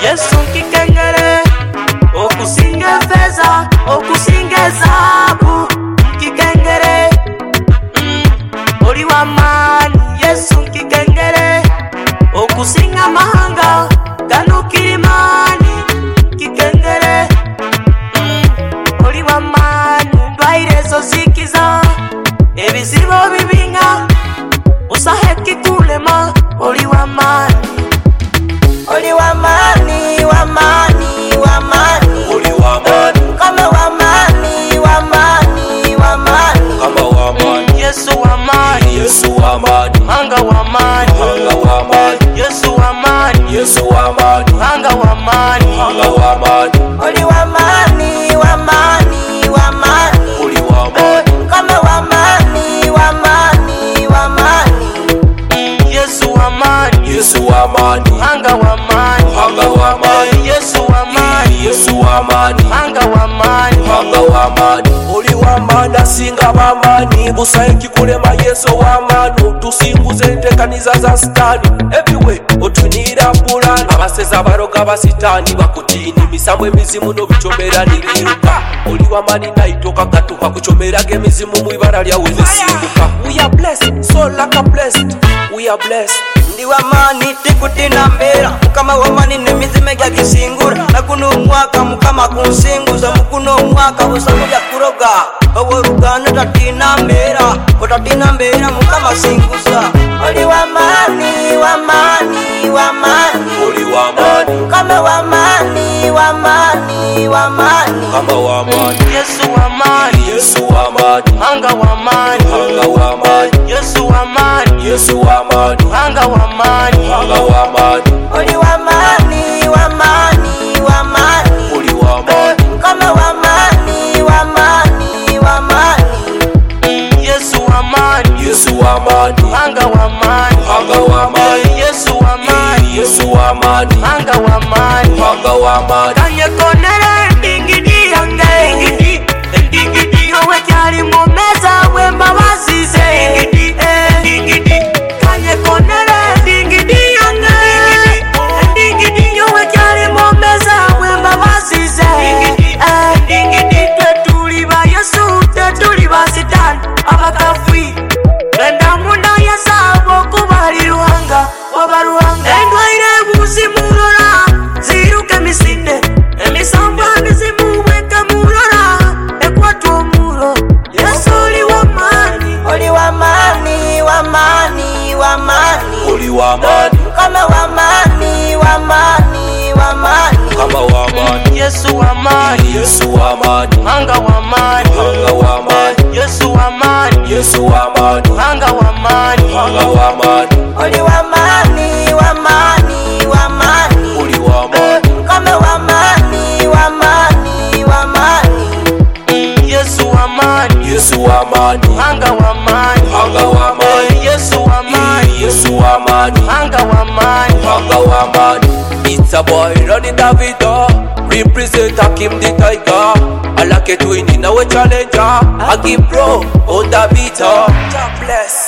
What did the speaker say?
Yesu kikengere, okusinga feza, okusinga zabu kikengere. Oli wa mani Yesu kikengere, okusinga mahanga gano kirimani kikengere. Oli wa mani ndwaire zo zikiza, ebizibo bibinga usahe kikulema. Oli wa mani, oli wa mani, wa mani, wa mani. Oli wa mani, kama wa mani, wa mani, wa mani. kama wa mani. Yesu wa mani, Yesu wa mani, hanga wa mani, hanga wa mani. Yesu wa mani, Yesu wa mani, hanga wa mani, hanga wa mani. oli wa mani, wa mani, wa mani. Oli wa mani, kama wa mani, wa mani, wa mani. Yesu wa mani, Yesu wa mani, hanga wa mani, hanga wa mani. Yesu wa mani, Yesu wa mani, hanga wa mani, hanga wa mani. Oli wa mani asinga bamani, busaye kikulema. Yesu wa mani, tusimbuze entekaniza za sitani. Everywhere otunira pulani, abaseza baroga basitani bakutini, misambo emizimu n'obichomera nibiruka. Oli wa mani naitoka katuka kuchomeraga emizimu mu ibara lyawe nesimbuka. We are blessed, so like a blessed. We are blessed. ndi wa mani tikutina mbera, mukama wa mani nemizime gya kisingura. Na kuno mwaka mukama kunsinguza, mukuno mwaka busamu bya kuroga. Owo rugano tatina mbera, otatina mbera mukama singuza. Oli wa mani, wa mani, wa mani. Oli wa mani, kama wa mani, wa mani, wa mani. kama wa mani. Yesu wa mani, Yesu wa mani, hanga wa mani, hanga wa mani. Yesu wa mani, Yesu wa mani, hanga wa mani. hanga wa mani. Oli wa mani, wa mani, wa mani. Oli wa mani, kama wa mani, wa mani, wa mani. Yesu wa mani, Yesu wa mani, hanga wa mani, hanga wa mani. Yesu wa mani, Yesu wa mani, hanga wa mani. hanga wa mani. Kanye konere ndingidi yange, ndingidi yowe kyali mumeza wemba basize. Ndingidi kanye konere ndingidi yange, ndingidi yowe kyali mumeza wemba basize. Ndingidi twetuli ba Yesu, twetuli ba Sitani abakafwi. Genda munda yasabo kubali ruhanga, wabaruhanga. Endwaire buzimurora, ziruke misinde. Emisambo mizimu weka murora, ekwatu omuro. Yesu oli wa mani, oli wa mani, wa mani, wa mani. Oli wa mani, kama wa mani, wa mani, wa mani. kama wa mani. Yesu wa mani, Yesu wa mani, hanga wa mani, hanga wa mani. Yesu wa mani, Yesu wa mani, hanga wa mani. hanga wa mani. Oli wa mani, wa mani, wa mani. Oli wa mani, kama wa mani, wa mani, wa mani. Yesu wa mani, Yesu wa mani, hanga wa mani, hanga wa mani. Yesu wa mani, Yesu wa mani, hanga wa mani. hanga wa mani. It's a boy running Davido, represent Hakim the Tiger. I like it when you know a challenger. I keep pro on the beat. God bless.